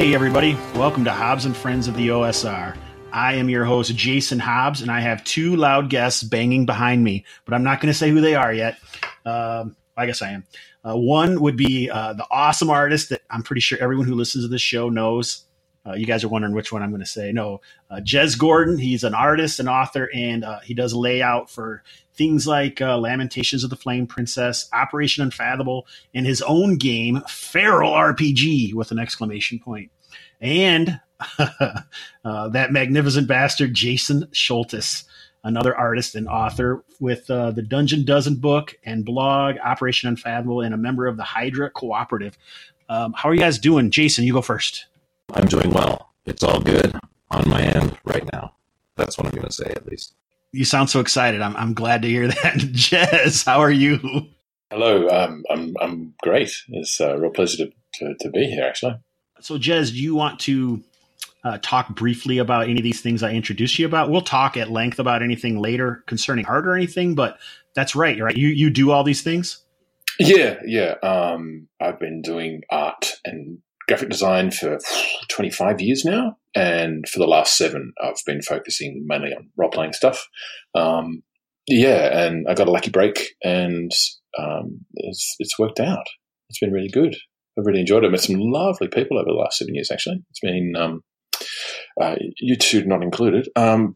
Hey everybody, welcome to Hobbs and Friends of the OSR. I am your host, Jason Hobbs, and I have two loud guests banging behind me, but I'm not going to say who they are yet. I guess I am. One would be the awesome artist that I'm pretty sure everyone who listens to this show knows. You guys are wondering which one I'm going to say. No, Jez Gordon. He's an artist, an author, and he does layout for things like Lamentations of the Flame Princess, Operation Unfathomable, and his own game, Feral RPG, with an exclamation point. And that magnificent bastard, Jason Schultes, another artist and author with the Dungeon Dozen book and blog, Operation Unfathomable, and a member of the Hydra Cooperative. How are you guys doing? Jason, you go first. I'm doing well. It's all good on my end right now. That's what I'm going to say, at least. You sound so excited. I'm glad to hear that. Jez, how are you? Hello. I'm great. It's a real pleasure to be here, actually. So, Jez, do you want to talk briefly about any of these things I introduced you about? We'll talk at length about anything later concerning art or anything, but that's right. You do all these things? Yeah. I've been doing art and graphic design for 25 years now, and for the last 7, I've been focusing mainly on role-playing stuff. And I got a lucky break, and it's worked out. It's been really good. I've really enjoyed it. I met some lovely people over the last 7 years, actually. It's been you two not included.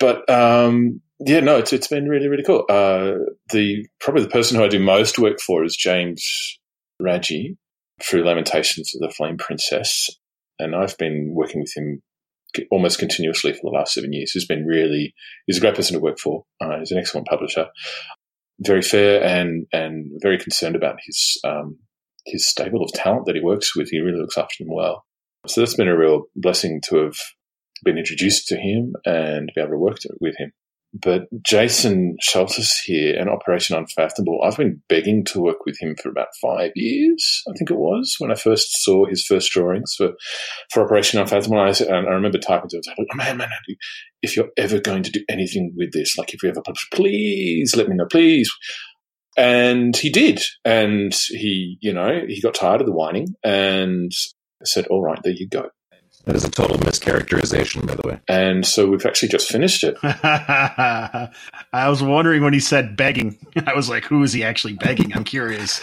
It's been really, really cool. Probably the person who I do most work for is James Raggi, through Lamentations of the Flame Princess, and I've been working with him almost continuously for the last 7 years. He's a great person to work for. He's an excellent publisher, very fair and very concerned about his stable of talent that he works with. He really looks after them well. So that's been a real blessing to have been introduced to him and be able to work with him. But Jason Schultes here and Operation Unfathomable, I've been begging to work with him for about 5 years, I think it was, when I first saw his first drawings for Operation Unfathomable. And I remember typing to him, like, man, if you're ever going to do anything with this, like if you ever publish, please let me know, please. And he did. And he got tired of the whining and said, all right, there you go. That is a total mischaracterization, by the way. And so we've actually just finished it. I was wondering when he said begging. I was like, who is he actually begging? I'm curious.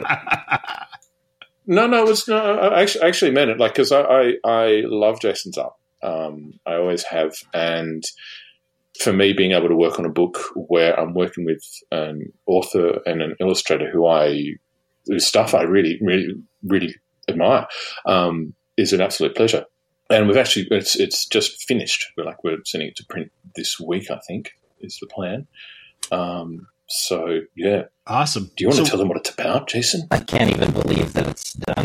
No, I actually meant it. Like, because I love Jason's art. I always have. And for me, being able to work on a book where I'm working with an author and an illustrator whose stuff I really, really, really admire, is an absolute pleasure. And we've actually, it's just finished. We're sending it to print this week, I think, is the plan. So, yeah. Awesome. Do you want to tell them what it's about, Jason? I can't even believe that it's done.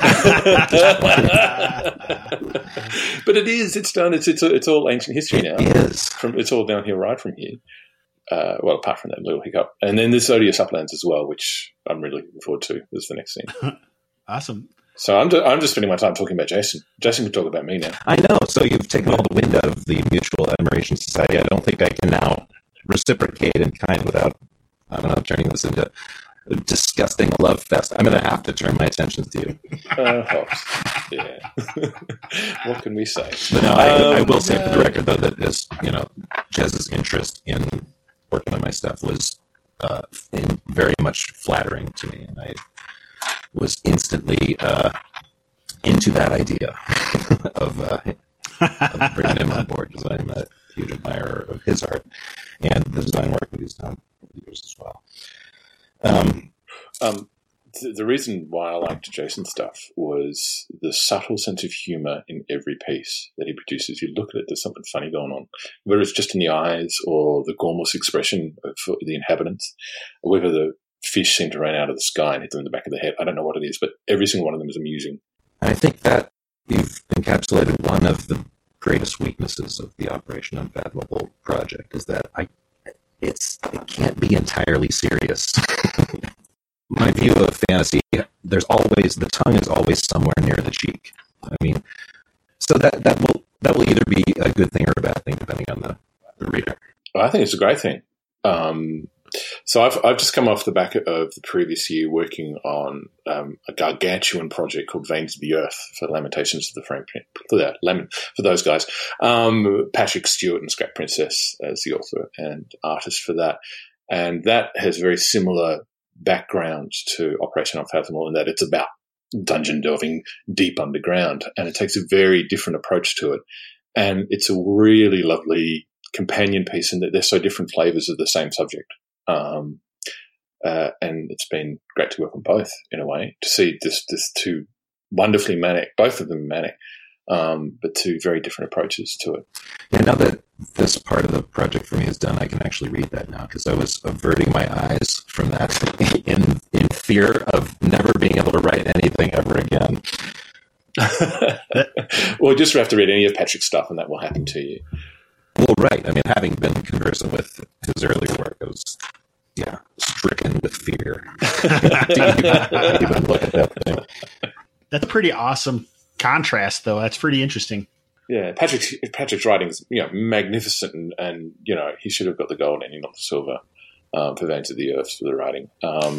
But it is. It's done. It's all ancient history now. It is. It's all downhill right from here. Apart from that little hiccup. And then there's Odious Uplands as well, which I'm really looking forward to. Is the next thing. Awesome. So I'm just spending my time talking about Jason. Jason can talk about me now. I know. So you've taken all the wind out of the Mutual Admiration Society. I don't think I can now reciprocate in kind without, I don't know, turning this into a disgusting love fest. I'm going to have to turn my attention to you. Yeah. What can we say? But no, I will say for the record, though, that Jez's interest in working on my stuff was very much flattering to me, and I was instantly into that idea of bringing him on board, because I'm a huge admirer of his art and the design work that he's done over the years as well. The reason why I liked Jason's stuff was the subtle sense of humour in every piece that he produces. You look at it, there's something funny going on, whether it's just in the eyes or the gormless expression of the inhabitants, or whether the fish seem to rain out of the sky and hit them in the back of the head. I don't know what it is, but every single one of them is amusing. I think that you've encapsulated one of the greatest weaknesses of the Operation Unfathomable project, is that it can't be entirely serious. My view of fantasy, the tongue is always somewhere near the cheek. I mean, so that will either be a good thing or a bad thing, depending on the reader. Well, I think it's a great thing. So I've just come off the back of the previous year working on a gargantuan project called Veins of the Earth for Lamentations of the Flame for those guys. Patrick Stewart and Scrap Princess as the author and artist for that. And that has very similar backgrounds to Operation Unfathomable in that it's about dungeon delving deep underground, and it takes a very different approach to it. And it's a really lovely companion piece in that they're so different flavors of the same subject. And it's been great to work on both in a way, to see this two wonderfully manic, both of them manic, but two very different approaches to it. Yeah, now that this part of the project for me is done, I can actually read that now, because I was averting my eyes from that in fear of never being able to write anything ever again. Well, just have to read any of Patrick's stuff and that will happen to you. Well, right. I mean, having been conversant with his earlier work, I was, stricken with fear. Even look at that thing. That's a pretty awesome contrast, though. That's pretty interesting. Yeah, Patrick's writing is magnificent, and he should have got the gold and not the silver for Veins of the Earth for the writing.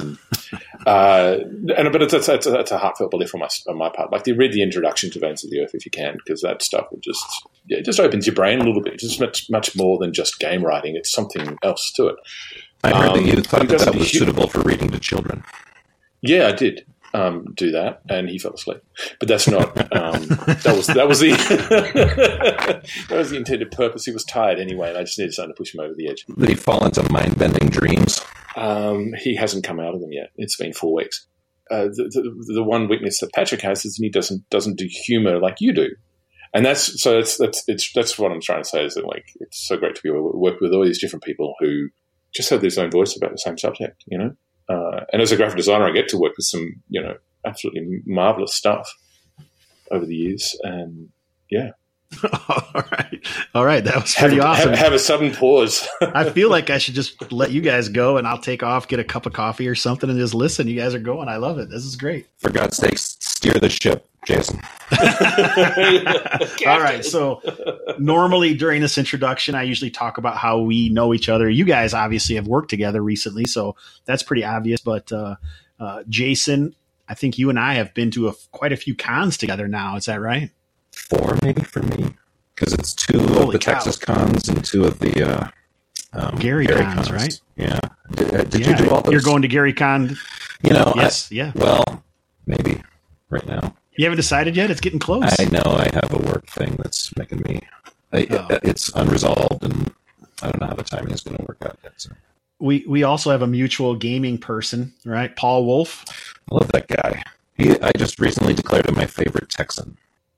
But it's a heartfelt belief on my part. Like, you read the introduction to Veins of the Earth if you can, because that stuff will just opens your brain a little bit. It's just much more than just game writing. It's something else to it. I heard that you thought that was suitable for reading to children. Yeah, I did do that, and he fell asleep. But that's not. That was the that was the intended purpose. He was tired anyway, and I just needed something to push him over the edge. Did he fall into mind-bending dreams? He hasn't come out of them yet. It's been 4 weeks. The one weakness that Patrick has is he doesn't do humor like you do. And that's what I'm trying to say, is that, like, it's so great to be able to work with all these different people who just have their own voice about the same subject, And as a graphic designer, I get to work with some, absolutely marvelous stuff over the years. And yeah. All right. That was pretty awesome. Have a sudden pause. I feel like I should just let you guys go, and I'll take off, get a cup of coffee or something, and just listen. You guys are going. I love it. This is great. For God's sakes, steer the ship, Jason. All right. So normally during this introduction, I usually talk about how we know each other. You guys obviously have worked together recently, so that's pretty obvious. But Jason, I think you and I have been to quite a few cons together now. Is that right? 4 maybe for me, because it's 2 of the Texas cons and 2 of the Gary cons, right? Yeah. Did you do all those? You're going to Gary Con? Yes. Yeah. Well, maybe right now. You haven't decided yet? It's getting close. I know. I have a work thing that's making me. It's unresolved, and I don't know how the timing is going to work out yet. So. We also have a mutual gaming person, right? Paul Wolf. I love that guy. I just recently declared him my favorite Texan.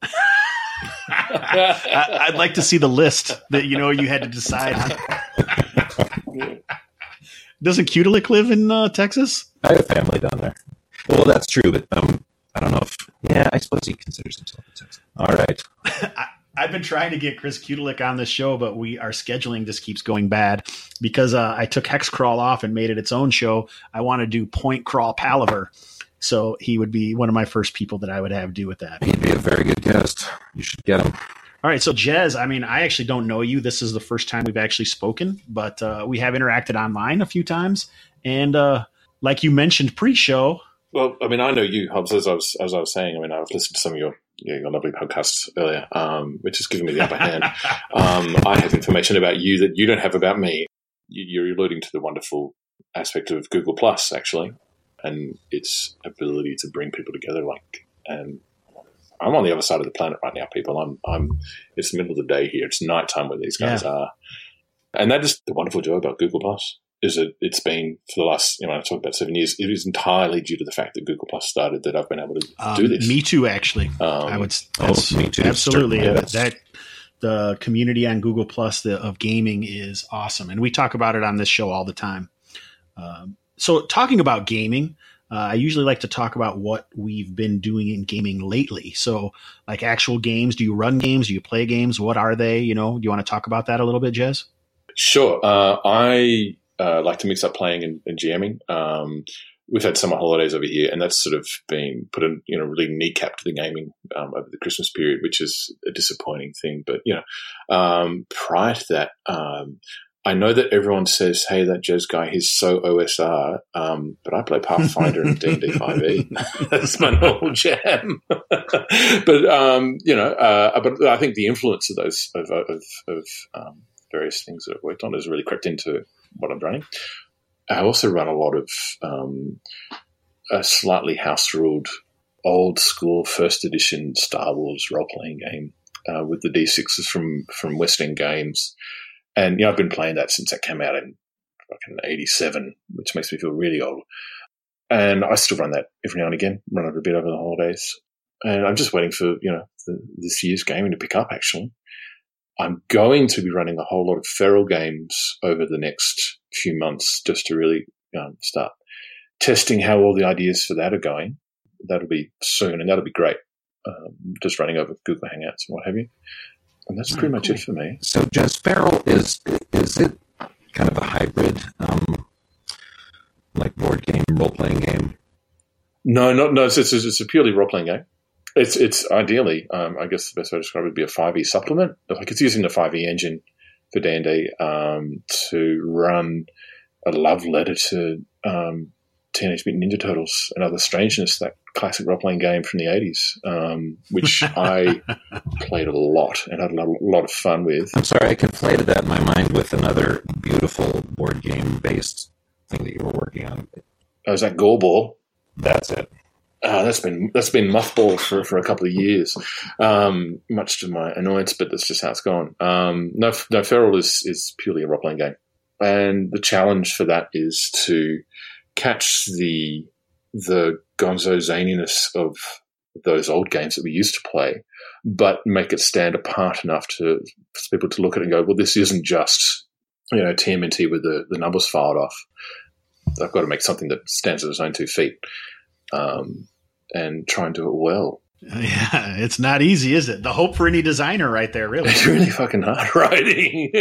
I'd like to see the list that you had to decide on. Doesn't Cudelic live in Texas? I have family down there. Well, that's true, but I don't know if. Yeah, I suppose he considers himself a Texan. All right. I've been trying to get Chris Cudelic on this show, but our scheduling just keeps going bad because I took Hexcrawl off and made it its own show. I want to do Point Crawl Palaver. So he would be one of my first people that I would have do with that. He'd be a very good guest. You should get him. All right. So Jez, I actually don't know you. This is the first time we've actually spoken, but we have interacted online a few times. And like you mentioned pre-show. Well, I know you, Hobbs, as I was saying. I've listened to some of your lovely podcasts earlier, which has given me the upper hand. I have information about you that you don't have about me. You're alluding to the wonderful aspect of Google Plus, actually, and its ability to bring people together. And I'm on the other side of the planet right now, people. It's the middle of the day here. It's nighttime where these guys are. And that is the wonderful joy about Google Plus, is that it's been for the last, I talk about 7 years, it is entirely due to the fact that Google Plus started that I've been able to do this. Me too, actually. Me too. Absolutely. The community on Google Plus of gaming is awesome. And we talk about it on this show all the time. So talking about gaming, I usually like to talk about what we've been doing in gaming lately. So like actual games, do you run games? Do you play games? What are they? Do you want to talk about that a little bit, Jez? Sure. I like to mix up playing and GMing. We've had summer holidays over here, and that's sort of been put in, really kneecapped to the gaming over the Christmas period, which is a disappointing thing. But, prior to that, I know that everyone says, "Hey, that Jez guy, he's so OSR," but I play Pathfinder and D&D 5e. That's my normal jam. But but I think the influence of those of various things that I've worked on has really crept into what I'm running. I also run a lot of a slightly house-ruled, old-school first edition Star Wars role-playing game with the D6s from West End Games. And I've been playing that since that came out in fucking 87, which makes me feel really old. And I still run that every now and again, run it a bit over the holidays. And I'm just waiting for, this year's gaming to pick up, actually. I'm going to be running a whole lot of feral games over the next few months just to really start testing how all the ideas for that are going. That'll be soon, and that'll be great. Just running over Google Hangouts and what have you. And that's pretty much it for me. So, Jez, feral, is it kind of a hybrid, like board game, role-playing game? No. It's a purely role-playing game. It's ideally, I guess the best way to describe it would be a 5e supplement. Like it's using the 5e engine for D&D to run a love letter to Teenage Mutant Ninja Turtles and Other Strangeness, that classic role-playing game from the 80s, which I played a lot and had a lot of fun with. I'm sorry, I conflated that in my mind with another beautiful board game-based thing that you were working on. Oh, is that Gorball? That's it. That's been mothballed for a couple of years, much to my annoyance, but that's just how it's gone. No, Feral is purely a role-playing game. And the challenge for that is to catch the gonzo zaniness of those old games that we used to play, but make it stand apart enough for people to look at it and go, well, this isn't just TMNT with the numbers filed off. I've got to make something that stands on its own 2 feet. And try and do it well. Yeah, it's not easy, is it? The hope for any designer right there, really. It's really fucking hard writing.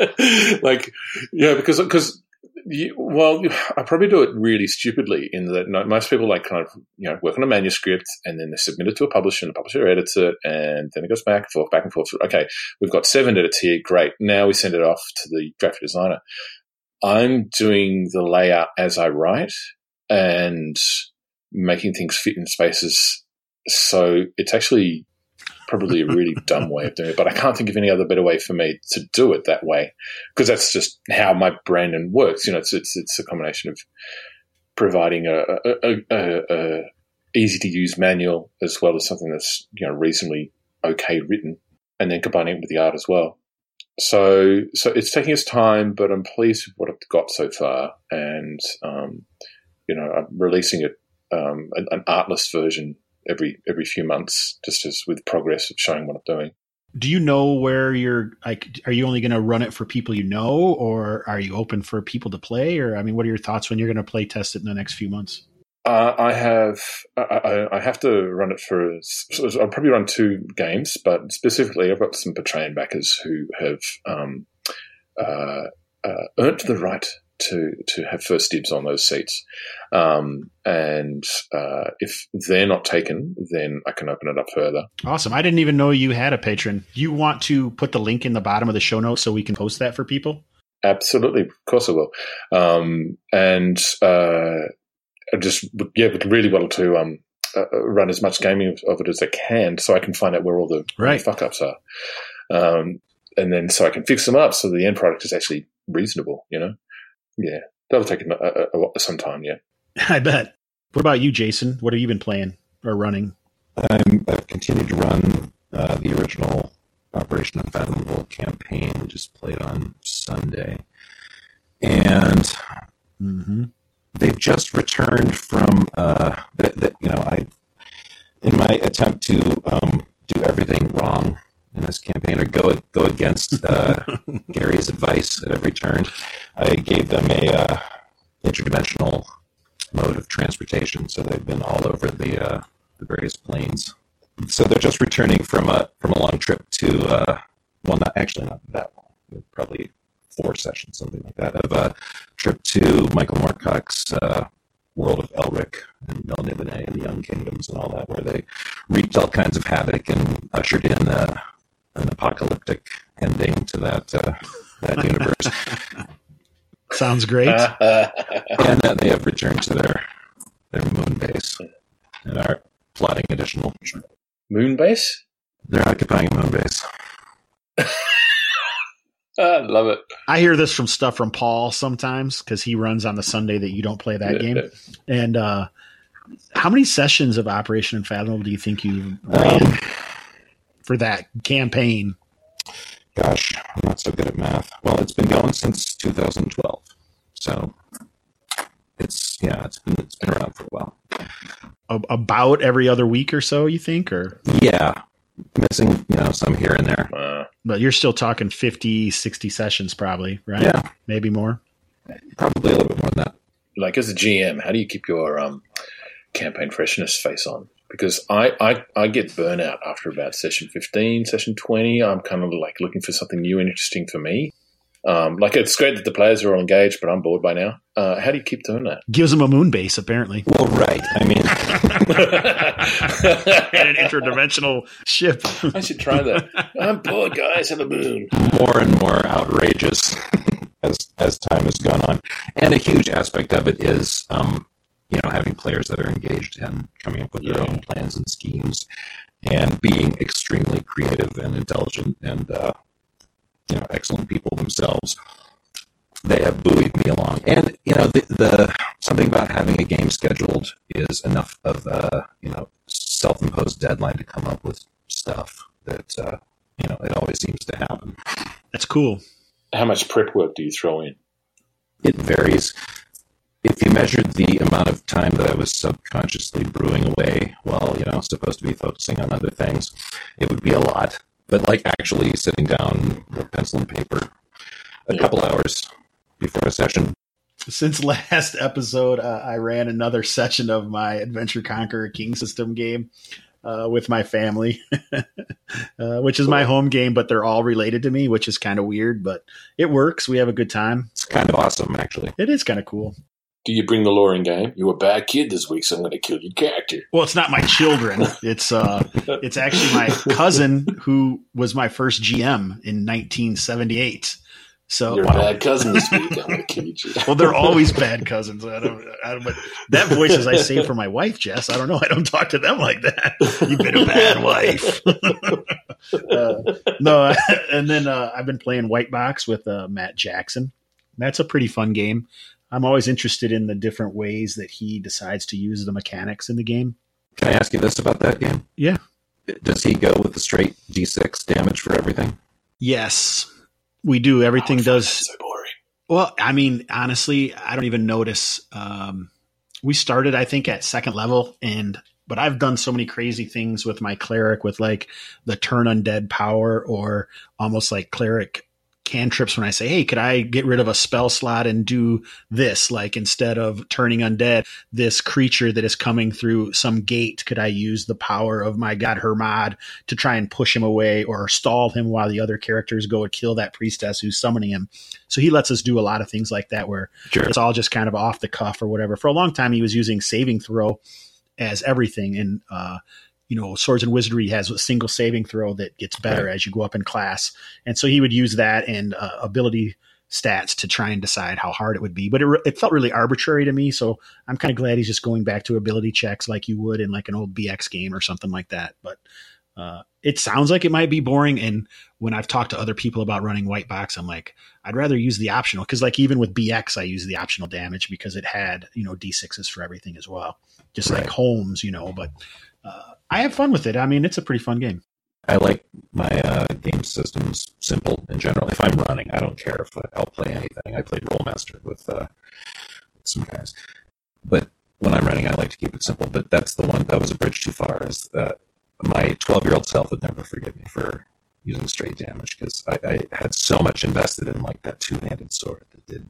Because I probably do it really stupidly in that most people kind of, work on a manuscript and then they submit it to a publisher and the publisher edits it and then it goes back and forth. Okay, we've got 7 edits here. Great. Now we send it off to the graphic designer. I'm doing the layout as I write and making things fit in spaces. So it's actually probably a really dumb way of doing it, but I can't think of any other better way for me to do it that way because that's just how my brain works. It's a combination of providing a easy to use manual as well as something that's reasonably okay written, and then combining it with the art as well. So it's taking its time, but I'm pleased with what I've got so far, and I'm releasing it. An artless version every few months, just as with progress of showing what I'm doing. Do you know where you're are you only going to run it for people or are you open for people to play? Or, what are your thoughts when you're going to play test it in the next few months? I have to run it I'll probably run 2 games, but specifically I've got some Patreon backers who have earned the right to have first dibs on those seats. And if they're not taken, then I can open it up further. Awesome. I didn't even know you had a patron. You want to put the link in the bottom of the show notes so we can post that for people? Absolutely. Of course I will. I just would really want to run as much gaming of it as I can so I can find out where all the fuck-ups are. And then so I can fix them up so the end product is actually reasonable, Yeah, that'll take some time, yeah. I bet. What about you, Jason? What have you been playing or running? I've continued to run the original Operation Unfathomable campaign. Just played on Sunday. And they've just returned from, in my attempt to do everything wrong in this campaign or go against Gary's advice at every turn, I gave them a interdimensional mode of transportation, so they've been all over the various planes. So they're just returning from a long trip to not that long, probably 4 sessions, something like that, of a trip to Michael Moorcock's world of Elric and Melniboné and the Young Kingdoms and all that, where they wreaked all kinds of havoc and ushered in an apocalyptic ending to that universe. Sounds great. And they have returned to their moon base and are plotting additional. Moon base? They're occupying a moon base. I love it. I hear this from Paul sometimes because he runs on the Sunday that you don't play that game. And how many sessions of Operation Unfathomable do you think you ran for that campaign? Gosh, I'm not so good at math. Well, it's been going since 2012, so it's been around for a while. About every other week or so, you think, or yeah, missing some here and there. But you're still talking 50, 60 sessions, probably, right? Yeah, maybe more. Probably a little bit more than that. Like as a GM, how do you keep your campaign freshness face on? Because I get burnout after about session 15, session 20. I'm kind of like looking for something new and interesting for me. Like it's great that the players are all engaged, but I'm bored by now. How do you keep doing that? Gives them a moon base, apparently. Well, right. I mean, and an interdimensional ship. I should try that. I'm bored, guys. Have a moon. More and more outrageous as time has gone on, and a huge aspect of it is having players that are engaged and coming up with their own plans and schemes, and being extremely creative and intelligent and excellent people themselves. They have buoyed me along, and the something about having a game scheduled is enough of a self-imposed deadline to come up with stuff that it always seems to happen. That's cool. How much prep work do you throw in? It varies. If you measured the amount of time that I was subconsciously brewing away while, supposed to be focusing on other things, it would be a lot. But like actually sitting down with pencil and paper a couple hours before a session. Since last episode, I ran another session of my Adventure Conqueror King System game with my family, which is my home game, but they're all related to me, which is kind of weird, but it works. We have a good time. It's kind of awesome, actually. It is kind of cool. Do you bring the lore in game? You were a bad kid this week, so I'm going to kill your character. Well, it's not my children. It's actually my cousin who was my first GM in 1978. So you're a bad cousin this week. I'm going to kill you. Well, they're always bad cousins. I don't. But that voice is I saved for my wife, Jess. I don't know. I don't talk to them like that. You've been a bad wife. No, and then I've been playing White Box with Matt Jackson. That's a pretty fun game. I'm always interested in the different ways that he decides to use the mechanics in the game. Can I ask you this about that game? Yeah. Does he go with the straight D6 damage for everything? Yes, we do. Everything does. That's so boring. Well, I mean, honestly, I don't even notice. We started, I think, at second level, but I've done so many crazy things with my cleric with like the turn undead power or almost like cleric cantrips when I say, hey, could I get rid of a spell slot and do this? Like instead of turning undead, this creature that is coming through some gate, could I use the power of my god Hermod to try and push him away or stall him while the other characters go and kill that priestess who's summoning him? So he lets us do a lot of things like that where it's all just kind of off the cuff or whatever. For a long time, he was using saving throw as everything. And, Swords and Wizardry has a single saving throw that gets better as you go up in class. And so he would use that and ability stats to try and decide how hard it would be. But it felt really arbitrary to me. So I'm kind of glad he's just going back to ability checks like you would in like an old BX game or something like that. But it sounds like it might be boring. And when I've talked to other people about running White Box, I'm like, I'd rather use the optional. Because like even with BX, I use the optional damage because it had, D6s for everything as well. Just like Holmes, but I have fun with it. I mean, it's a pretty fun game. I like my game systems simple in general. If I'm running, I don't care if I'll play anything. I played Rollmaster with some guys. But when I'm running, I like to keep it simple. But that's the one that was a bridge too far. Is my 12-year-old self would never forgive me for using straight damage because I had so much invested in like that two-handed sword that did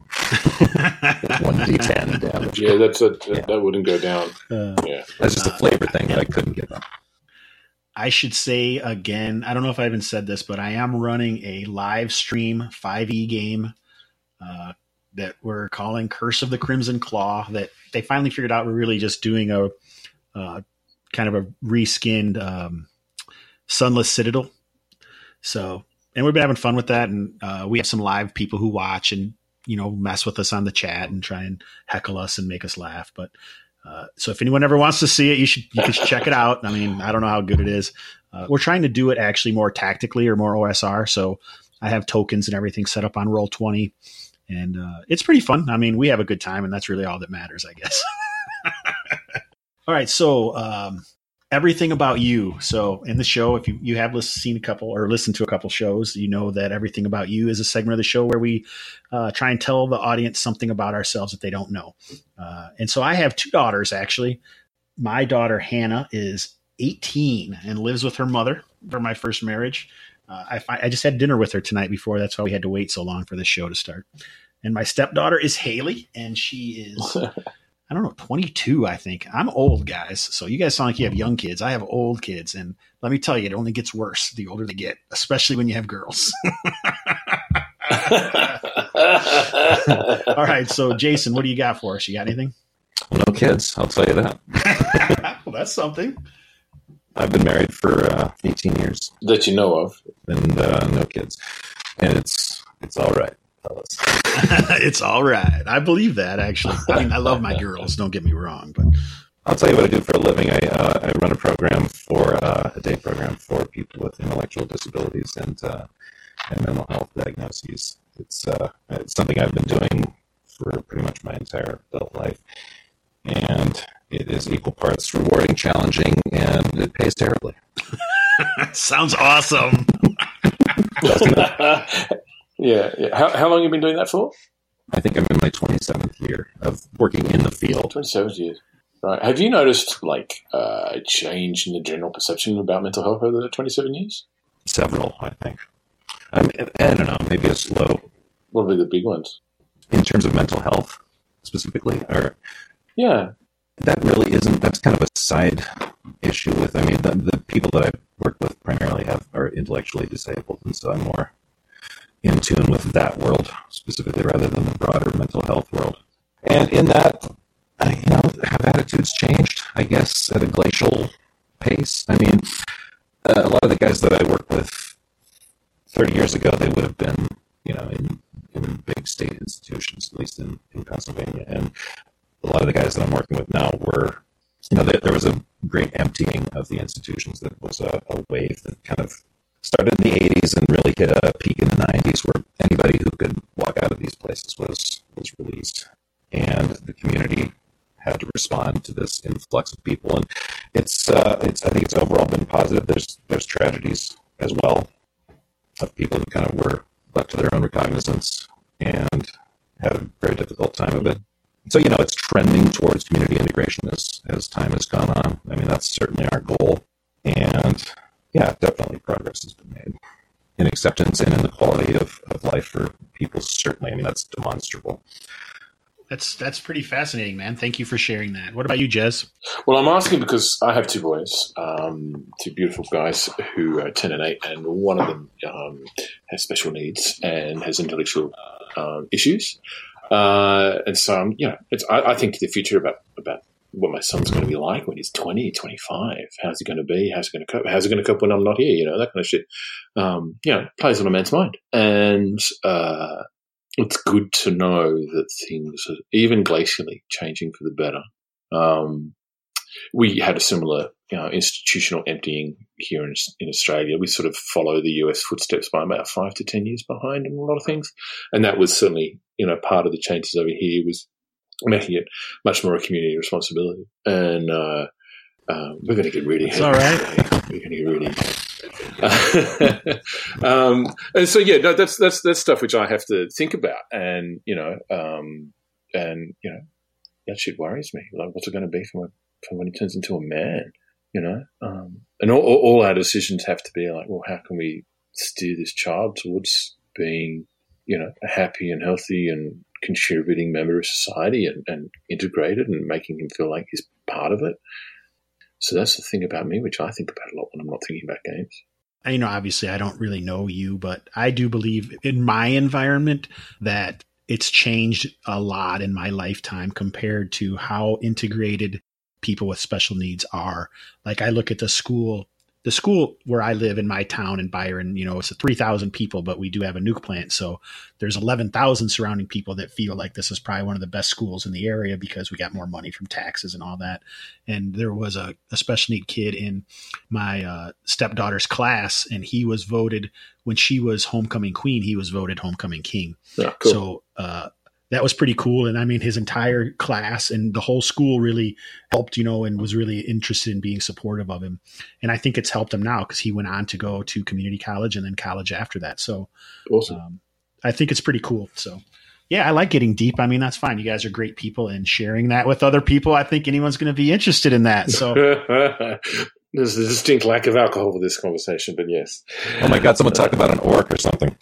1d10 damage. Yeah, that wouldn't go down. That's just a flavor thing that I couldn't give up. I should say again, I don't know if I even said this, but I am running a live stream 5e game that we're calling Curse of the Crimson Claw that they finally figured out we're really just doing a kind of a reskinned Sunless Citadel. So, and we've been having fun with that. And we have some live people who watch and mess with us on the chat and try and heckle us and make us laugh. But so if anyone ever wants to see it, you should check it out. I mean, I don't know how good it is. We're trying to do it actually more tactically or more OSR. So I have tokens and everything set up on Roll20, and it's pretty fun. I mean, we have a good time, and that's really all that matters, I guess. All right. So everything about you. So in the show, if you have seen a couple or listened to a couple shows, you know that everything about you is a segment of the show where we try and tell the audience something about ourselves that they don't know. And so I have two daughters, actually. My daughter, Hannah, is 18 and lives with her mother for my first marriage. I just had dinner with her tonight before. That's why we had to wait so long for the show to start. And my stepdaughter is Haley, and she is, 22, I think. I'm old, guys. So you guys sound like you have young kids. I have old kids. And let me tell you, it only gets worse the older they get, especially when you have girls. All right. So, Jason, what do you got for us? You got anything? No kids. I'll tell you that. Well, that's something. I've been married for 18 years. That you know of. And no kids. And it's all right, fellas. It's all right. I believe that, actually. I mean, I love my girls. Don't get me wrong. But I'll tell you what I do for a living. I run a program a day program for people with intellectual disabilities and mental health diagnoses. It's something I've been doing for pretty much my entire adult life. And it is equal parts rewarding, challenging, and it pays terribly. Sounds awesome. Yeah. How long have you been doing that for? I think I'm in my 27th year of working in the field. 27 years. Right. Have you noticed a change in the general perception about mental health over the 27 years? Several, I think. I don't know, maybe a slow. What would be the big ones? In terms of mental health, specifically? Yeah. That really isn't, that's kind of a side issue with, I mean, the people that I work with primarily are intellectually disabled, and so I'm more in tune with that world specifically rather than the broader mental health world. And in that, have attitudes changed, I guess, at a glacial pace? I mean, a lot of the guys that I work with 30 years ago, they would have been, in big state institutions, at least in Pennsylvania. And a lot of the guys that I'm working with now were, there was a great emptying of the institutions. That was a wave that kind of started in the 80s and really hit a peak in the 90s where anybody who could walk out of these places was released. And the community had to respond to this influx of people. And I think it's overall been positive. There's tragedies as well of people who kind of were left to their own recognizance and had a very difficult time of it. So, it's trending towards community integration as time has gone on. I mean, that's certainly our goal. And yeah, definitely progress has been made in acceptance and in the quality of life for people, certainly. I mean, that's demonstrable. That's pretty fascinating, man. Thank you for sharing that. What about you, Jez? Well, I'm asking because I have two boys, two beautiful guys who are 10 and 8, and one of them has special needs and has intellectual issues. And so, I think the future about what my son's going to be like when he's 20, 25. How's he going to be? How's he going to cope? How's he going to cope when I'm not here? That kind of shit, plays on a man's mind. And it's good to know that things are even glacially changing for the better. We had a similar, institutional emptying here in Australia. We sort of follow the US footsteps by about 5 to 10 years behind in a lot of things. And that was certainly, part of the changes over here was making it much more a community responsibility. And we're going to get really heavy. All right. We're going to get really and so, that's stuff which I have to think about. And, that shit worries me. Like, what's it going to be for when he turns into a man, And all our decisions have to be like, well, how can we steer this child towards being, a happy and healthy and contributing member of society and integrated and making him feel like he's part of it. So that's the thing about me, which I think about a lot when I'm not thinking about games. Obviously I don't really know you, but I do believe in my environment that it's changed a lot in my lifetime compared to how integrated people with special needs are. Like, I look at the school the school where I live in my town in Byron, it's a 3,000 people, but we do have a nuke plant. So there's 11,000 surrounding people that feel like this is probably one of the best schools in the area because we got more money from taxes and all that. And there was a special need kid in my stepdaughter's class, and he was voted, when she was homecoming queen, he was voted homecoming king. Yeah, cool. So that was pretty cool. And I mean, his entire class and the whole school really helped, and was really interested in being supportive of him. And I think it's helped him now because he went on to go to community college and then college after that. So awesome. I think it's pretty cool. So yeah, I like getting deep. I mean, that's fine. You guys are great people, and sharing that with other people, I think anyone's going to be interested in that. So there's a distinct lack of alcohol for this conversation, but yes. Oh my God, someone talked about an orc or something.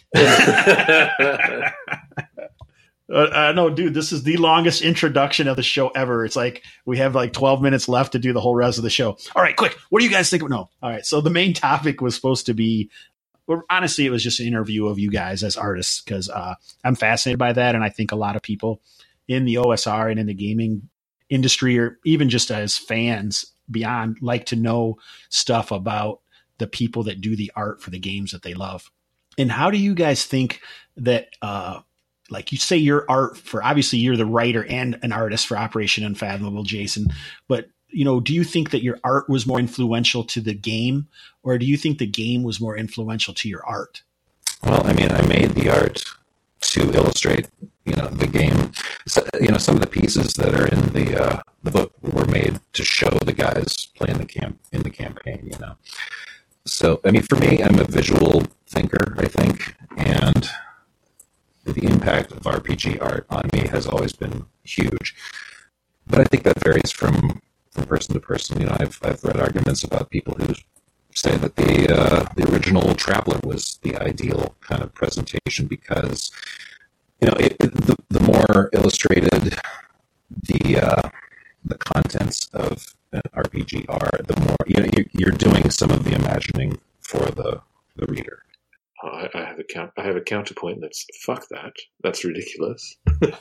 No, dude, this is the longest introduction of the show ever. It's like we have like 12 minutes left to do the whole rest of the show. All right, quick. What do you guys think? No. All right. So the main topic was supposed to be, well, honestly, it was just an interview of you guys as artists because I'm fascinated by that. And I think a lot of people in the OSR and in the gaming industry, or even just as fans beyond, like to know stuff about the people that do the art for the games that they love. And how do you guys think that, like you say, your art for, obviously you're the writer and an artist for Operation Unfathomable, Jason, but do you think that your art was more influential to the game, or do you think the game was more influential to your art? Well, I mean, I made the art to illustrate, the game. So, some of the pieces that are in the book were made to show the guys playing in the campaign, So, I mean, for me, I'm a visual thinker, I think, and the impact of RPG art on me has always been huge. But I think that varies from person to person. I've read arguments about people who say that the original Traveler was the ideal kind of presentation because, the more illustrated the contents of an RPG are, the more you're doing some of the imagining for the reader. I have a counterpoint that's fuck that. That's ridiculous.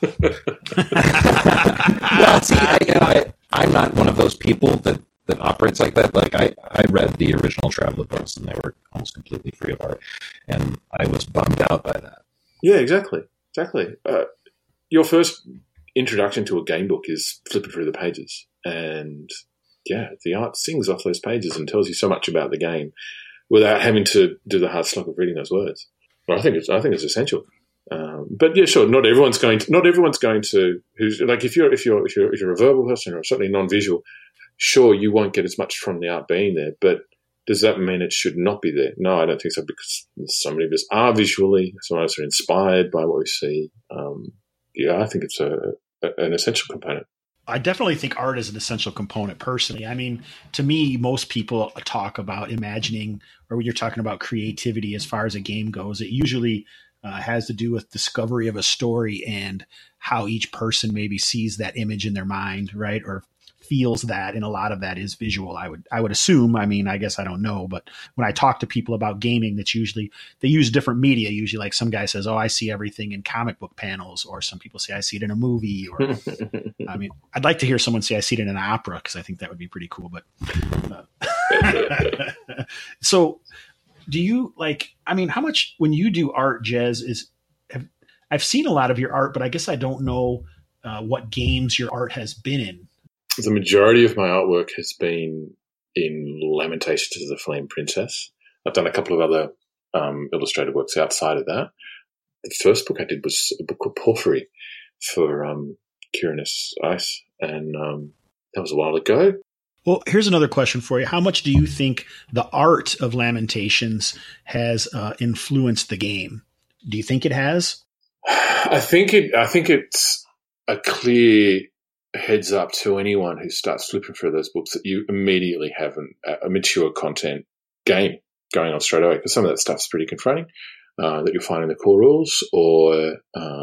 Well, see, I'm not one of those people that operates like that. Like I read the original Traveler books and they were almost completely free of art, and I was bummed out by that. Yeah, exactly. Your first introduction to a game book is flipping through the pages, and yeah, the art sings off those pages and tells you so much about the game without having to do the hard slog of reading those words. Well, I think it's essential. But yeah, sure. Not everyone's going to. Who's like if you're a verbal person or certainly non-visual, sure you won't get as much from the art being there. But does that mean it should not be there? No, I don't think so. Because so many of us are visually, some of us are inspired by what we see. I think it's an essential component. I definitely think art is an essential component personally. I mean, to me, most people talk about imagining, or when you're talking about creativity as far as a game goes, it usually has to do with discovery of a story and how each person maybe sees that image in their mind, right? Or feels that, and a lot of that is visual. I would assume. I mean, I guess I don't know, but when I talk to people about gaming, that's usually they use different media. Usually, like some guy says, "Oh, I see everything in comic book panels," or some people say, "I see it in a movie." Or, I mean, I'd like to hear someone say, "I see it in an opera," because I think that would be pretty cool. But so, do you like? I mean, how much when you do art, Jez? I've seen a lot of your art, but I guess I don't know what games your art has been in. The majority of my artwork has been in Lamentations of the Flame Princess. I've done a couple of other illustrated works outside of that. The first book I did was a book called Porphyry for Quirinus Ice, and that was a while ago. Well, here's another question for you. How much do you think the art of Lamentations has influenced the game? Do you think it has? I think it's a clear heads up to anyone who starts flipping through those books that you immediately have a mature content game going on straight away, because some of that stuff's pretty confronting that you'll find in the core rules, or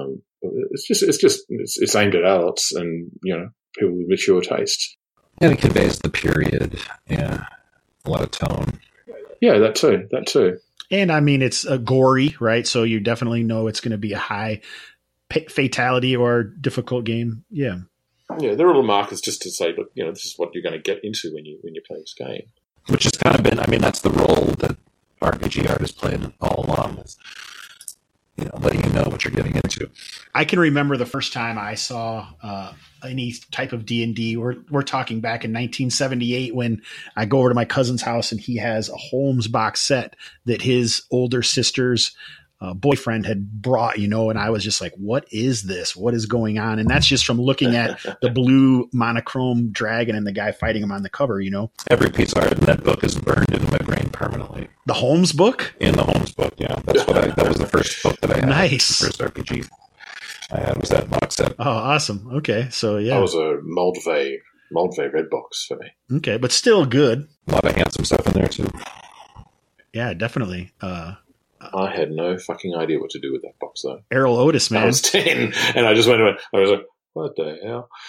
it's aimed at adults and people with mature tastes. And it conveys the period, a lot of tone. Yeah, that too. And I mean, it's a gory, right? So you definitely know it's going to be a high fatality or difficult game. Yeah. Yeah, there are little markers just to say, look, this is what you're going to get into when you play this game. which has kind of been, I mean, that's the role that RPG art has played all along, is, letting you know what you're getting into. I can remember the first time I saw any type of D&D. We're talking back in 1978 when I go over to my cousin's house and he has a Holmes box set that his older sister's boyfriend had brought, and I was just like, what is this? What is going on? And that's just from looking at the blue monochrome dragon and the guy fighting him on the cover, Every piece of art in that book is burned into my brain permanently. The Holmes book? In the Holmes book, yeah. That was the first book that I had. Nice. The first RPG I had was that box set. Oh, awesome. Okay. So, yeah. That was a Moldvay red box for me. Okay, but still good. A lot of handsome stuff in there, too. Yeah, definitely. I had no fucking idea what to do with that box, though. Errol Otis, man. I was 10, and I just I was like, what the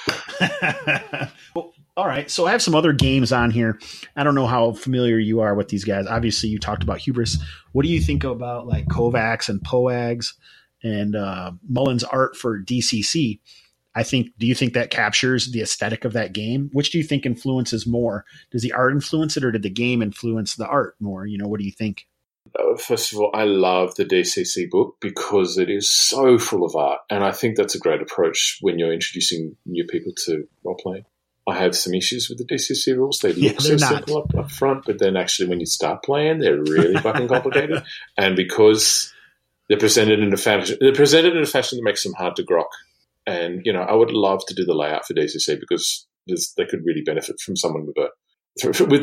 hell? Well, all right, so I have some other games on here. I don't know how familiar you are with these guys. Obviously, you talked about Hubris. What do you think about like Kovacs and Poags and Mullen's art for DCC? Do you think that captures the aesthetic of that game? Which do you think influences more? Does the art influence it, or did the game influence the art more? What do you think? First of all, I love the DCC book because it is so full of art, and I think that's a great approach when you're introducing new people to role-playing. I have some issues with the DCC rules. They look so simple up front, but then actually when you start playing, they're really fucking complicated. And because they're presented in a fashion that makes them hard to grok. And, I would love to do the layout for DCC because they could really benefit from someone with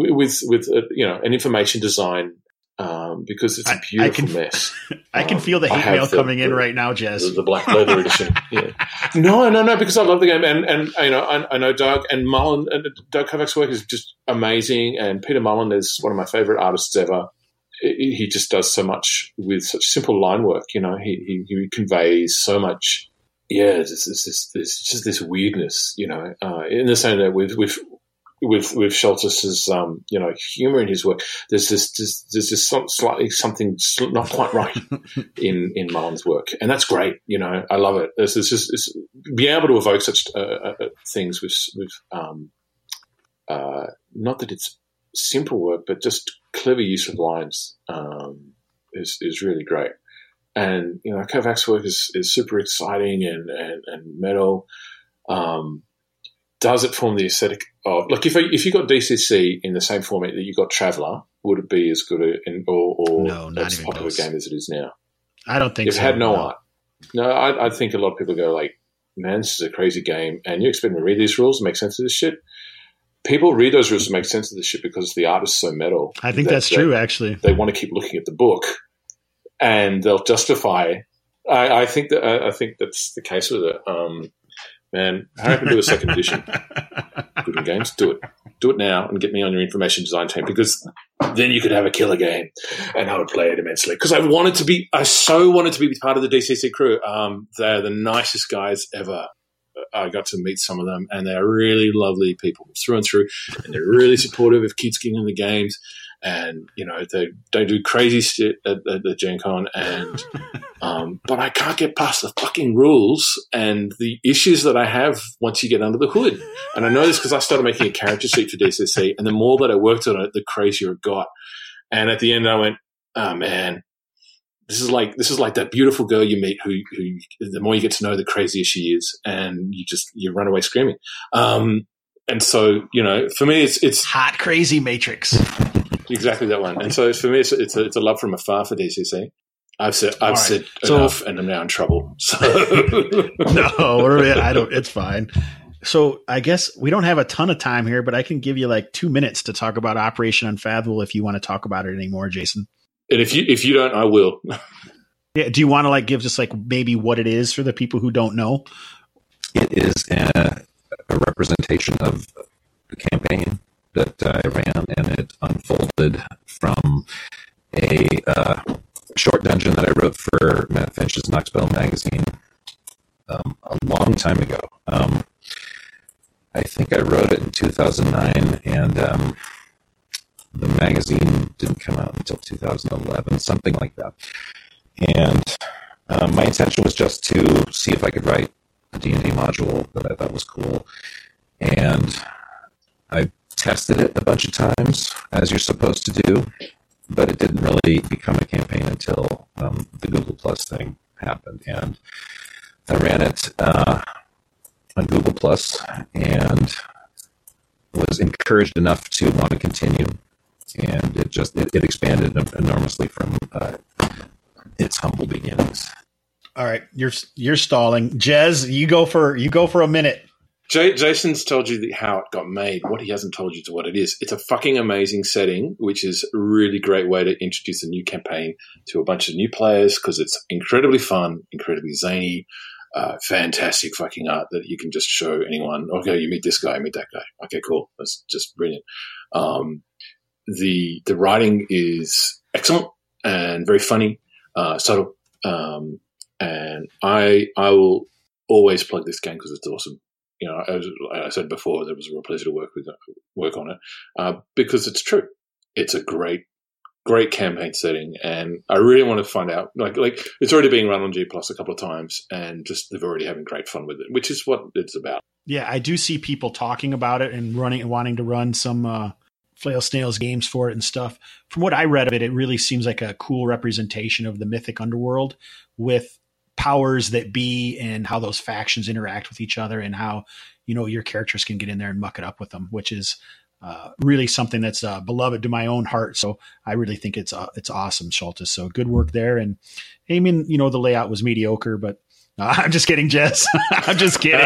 an information design. Because it's a beautiful mess. I can feel the hate mail coming in right now, Jez. The black leather edition. Yeah. No, because I love the game, and I know Doug and Mullen. Doug Kovac's work is just amazing, and Peter Mullen is one of my favorite artists ever. He just does so much with such simple line work. He conveys so much. Yeah, there's just this weirdness. In the same that with Schultz's humor in his work, there's this slightly something not quite right in Mullen's work, and that's great. I love it. It's being able to evoke such things with not that it's simple work, but just clever use of lines is really great. And Kovac's work is super exciting and metal. Does it form the aesthetic of if you got DCC in the same format that you got Traveller, would it be as good or not as even popular close. game as it is now? I don't think It so. had no art. No, I think a lot of people go like, man, this is a crazy game, and you expect me to read these rules and make sense of this shit? People read those rules to make sense of this shit because the art is so metal. I think that's true, actually. They want to keep looking at the book, and they'll justify. I think that's the case with it. Man, hurry up and do a second edition. Good in games, do it. Do it now and get me on your information design team, because then you could have a killer game and I would play it immensely. Because I so wanted to be part of the DCC crew. They're the nicest guys ever. I got to meet some of them, and they're really lovely people through and through, and they're really supportive of kids getting in the games. And they do crazy shit at the Gen Con, and but I can't get past the fucking rules and the issues that I have once you get under the hood. And I know this because I started making a character sheet for DCC, and the more that I worked on it, the crazier it got. And at the end, I went, "Oh man, this is like that beautiful girl you meet who the more you get to know, the crazier she is, and you run away screaming." And so for me, it's hot, crazy Matrix. Exactly that one. And so for me, it's a love from afar for DCC. I've said enough, and I'm now in trouble. So no, I don't. It's fine. So I guess we don't have a ton of time here, but I can give you like 2 minutes to talk about Operation Unfathomable if you want to talk about it anymore, Jason. And if you don't, I will. Yeah. Do you want to give just maybe what it is for the people who don't know? It is a representation of the campaign that I ran, and it unfolded from a short dungeon that I wrote for Matt Finch's Knoxville magazine a long time ago. I think I wrote it in 2009, and the magazine didn't come out until 2011, something like that. And my intention was just to see if I could write a D&D module that I thought was cool. And I tested it a bunch of times, as you're supposed to do, but it didn't really become a campaign until the Google Plus thing happened. And I ran it on Google Plus and was encouraged enough to want to continue. And it expanded enormously from its humble beginnings. All right, you're stalling. Jez, you go for a minute. Jason's told you how it got made. What he hasn't told you to what it is. It's a fucking amazing setting, which is a really great way to introduce a new campaign to a bunch of new players because it's incredibly fun, incredibly zany, fantastic fucking art that you can just show anyone. Okay, you meet this guy, meet that guy. Okay, cool. That's just brilliant. The writing is excellent and very funny, subtle. And I will always plug this game because it's awesome. You know, as I said before, there was a real pleasure to work on it because it's true. It's a great campaign setting, and I really want to find out. Like it's already being run on G Plus a couple of times, and just they're already having great fun with it, which is what it's about. Yeah, I do see people talking about it and wanting to run some Flail Snails games for it and stuff. From what I read of it, it really seems like a cool representation of the mythic underworld with powers that be and how those factions interact with each other and how, you know, your characters can get in there and muck it up with them, which is really something that's beloved to my own heart. So I really think it's awesome, Schultes. So good work there. And I mean, you know, the layout was mediocre, but I'm just kidding, Jess. I'm just kidding.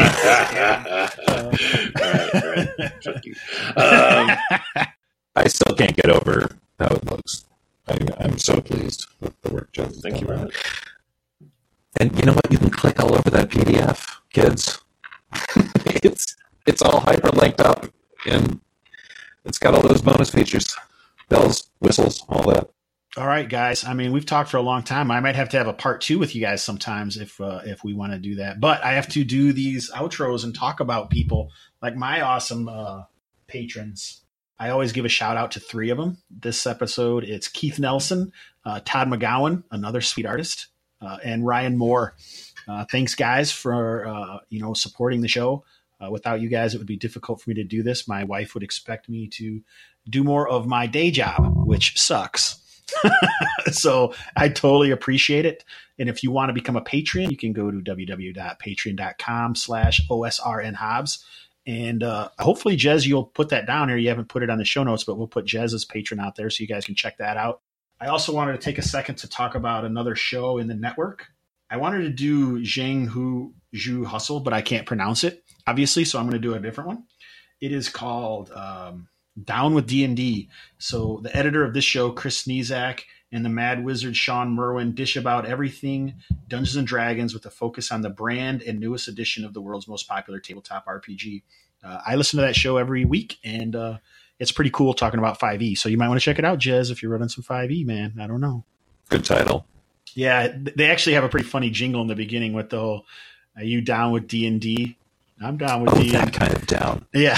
Right. I still can't get over how it looks. I'm so pleased with the work Jess has done. Thank you very much. And you know what? You can click all over that PDF, kids. It's all hyperlinked up, and it's got all those bonus features, bells, whistles, all that. All right, guys. I mean, we've talked for a long time. I might have to have a part 2 with you guys sometimes if we want to do that. But I have to do these outros and talk about people like my awesome patrons. I always give a shout out to 3 of them. This episode, it's Keith Nelson, Todd McGowan, another sweet artist, and Ryan Moore. Thanks, guys, for supporting the show. Without you guys, it would be difficult for me to do this. My wife would expect me to do more of my day job, which sucks. So I totally appreciate it. And if you want to become a patron, you can go to www.patreon.com/OSRNHobbs. And hopefully, Jez, you'll put that down here. You haven't put it on the show notes, but we'll put Jez's patron out there so you guys can check that out. I also wanted to take a second to talk about another show in the network. I wanted to do Zhang Hu Zhu Hustle, but I can't pronounce it, obviously, so I'm going to do a different one. It is called Down with D&D. So the editor of this show, Chris Sneezak, and the Mad Wizard Sean Merwin dish about everything Dungeons and Dragons with a focus on the brand and newest edition of the world's most popular tabletop RPG. I listen to that show every week, and it's pretty cool talking about 5e. So you might want to check it out, Jez, if you're running some 5e, man. I don't know. Good title. Yeah, they actually have a pretty funny jingle in the beginning with the whole, are you down with D&D? I'm down with D&D. That kind of down. Yeah.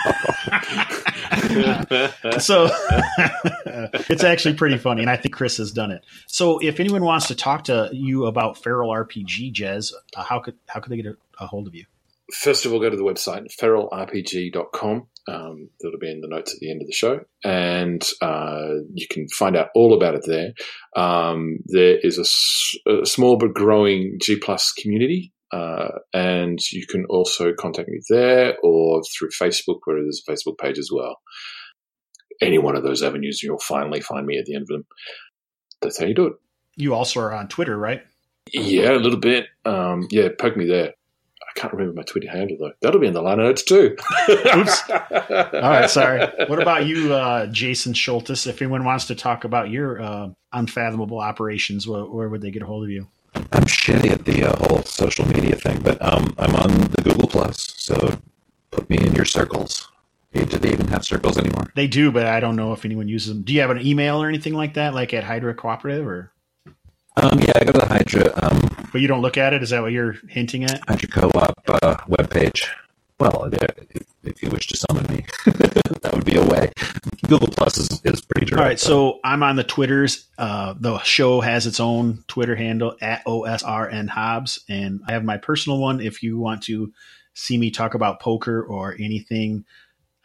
So it's actually pretty funny, and I think Chris has done it. So if anyone wants to talk to you about Feral RPG, Jez, how could they get a hold of you? First of all, go to the website, feralrpg.com. That'll be in the notes at the end of the show. And you can find out all about it there. There is a small but growing G Plus community. And you can also contact me there or through Facebook, where there's a Facebook page as well. Any one of those avenues, you'll finally find me at the end of them. That's how you do it. You also are on Twitter, right? Yeah, a little bit. Poke me there. I can't remember my Twitter handle, though. That'll be in the liner notes, too. Oops. All right, sorry. What about you, Jason Schultes? If anyone wants to talk about your unfathomable operations, where would they get a hold of you? I'm shitty at the whole social media thing, but I'm on the Google Plus, so put me in your circles. Do they even have circles anymore? They do, but I don't know if anyone uses them. Do you have an email or anything like that, like at Hydra Cooperative? Or? Yeah, I go to the Hydra. But you don't look at it? Is that what you're hinting at? Hydra Co-op webpage. Well, if you wish to summon me, that would be a way. Google Plus is pretty direct. All right, so I'm on the Twitters. The show has its own Twitter handle, at OSRNHobbs, and I have my personal one if you want to see me talk about poker or anything.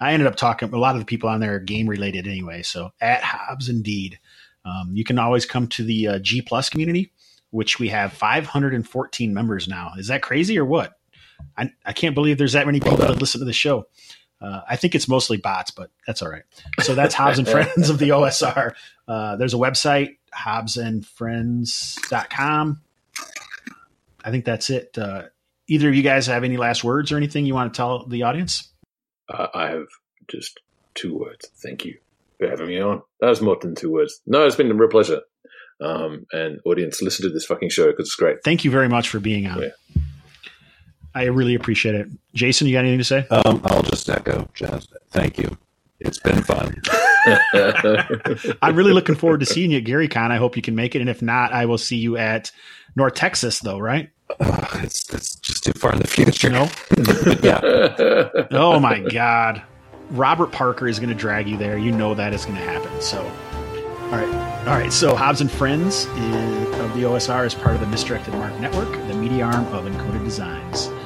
I ended up talking, a lot of the people on there are game related anyway. So at Hobbs Indeed. You can always come to the G Plus community, which we have 514 members now. Is that crazy or what? I can't believe there's that many people that listen to the show. I think it's mostly bots, but that's all right. So that's Hobbs and Friends of the OSR. There's a website, hobbsandfriends.com. I think that's it. Either of you guys have any last words or anything you want to tell the audience? I have just 2 words. Thank you for having me on. That was more than 2 words. No, it's been a real pleasure. And audience, listen to this fucking show because it's great. Thank you very much for being on. Yeah. I really appreciate it. Jason, you got anything to say? I'll just echo Jazz. Thank you. It's been fun. I'm really looking forward to seeing you at GaryCon. I hope you can make it. And if not, I will see you at North Texas, though, right? It's just too far in the future. No? Yeah. Oh, my God. Robert Parker is going to drag you there. You know that is going to happen. So, all right. So Hobbs and Friends of the OSR is part of the Misdirected Mark Network, the media arm of Encoded Designs.